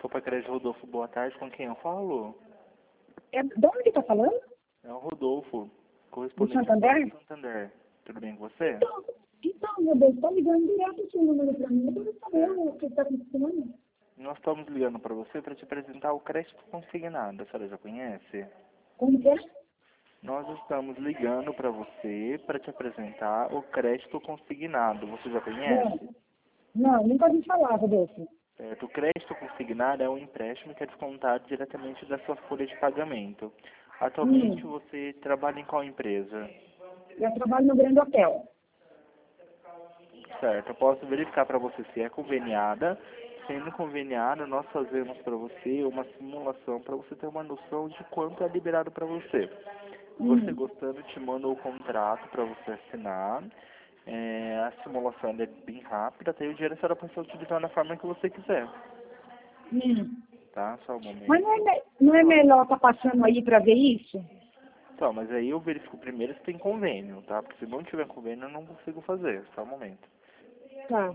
Copa Crédito Rodolfo, boa tarde. Com quem eu falo? De onde que tá falando? É o Rodolfo, Do correspondente Santander? do Santander. Tudo bem com você? Então, meu Deus, tá ligando direto o seu número pra mim. Eu quero saber o que tá acontecendo. Nós estamos ligando para você para te apresentar o crédito consignado. A senhora já conhece? Como que é? Nós estamos ligando para você para te apresentar o crédito consignado. Você já conhece? Não, nunca ouvi falar, Rodolfo. O crédito consignado é um empréstimo que é descontado diretamente da sua folha de pagamento. Atualmente você trabalha em qual empresa? Eu trabalho no Grande Hotel. Certo, eu posso verificar para você se é conveniada. Sendo conveniada, nós fazemos para você uma simulação para você ter uma noção de quanto é liberado para você. Você gostando, te manda o contrato para você assinar. A simulação é bem rápida, até o dinheiro será para você utilizar da forma que você quiser. Tá? Só um momento. Mas não é melhor tá passando aí pra ver isso? Então, mas aí eu verifico primeiro se tem convênio, tá? Porque se não tiver convênio, eu não consigo fazer. Só um momento. Tá.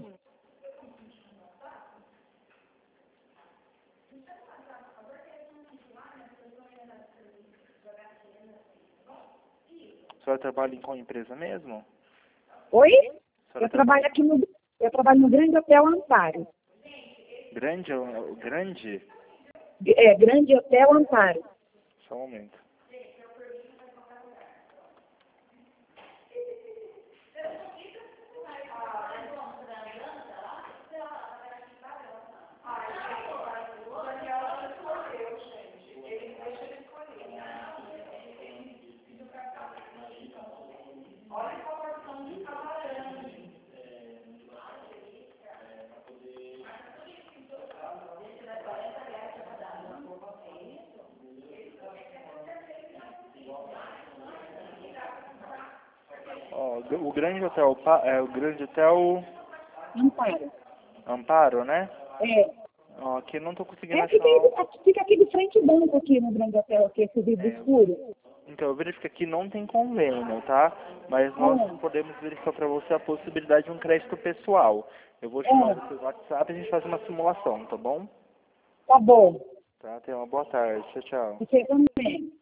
A senhora trabalha em qual empresa mesmo? Oi? A senhora Eu trabalho aqui no... Eu trabalho no Grande Hotel Amparo. Grande? Grande? Grande Hotel Amparo. Só um momento. Ó, o Grande Hotel, o Grande Hotel Amparo. Amparo, né? É. Ó, aqui eu não tô conseguindo Aqui achar. fica aqui de frente banco aqui no Grande Hotel, aqui, esse vidro escuro. Então, eu verifico que aqui não tem convênio, tá? Mas nós podemos verificar para você a possibilidade de um crédito pessoal. Eu vou chamar você no WhatsApp e a gente faz uma simulação, tá bom? Tá bom. Tá? Tenha uma boa tarde. Tchau, tchau. Você também.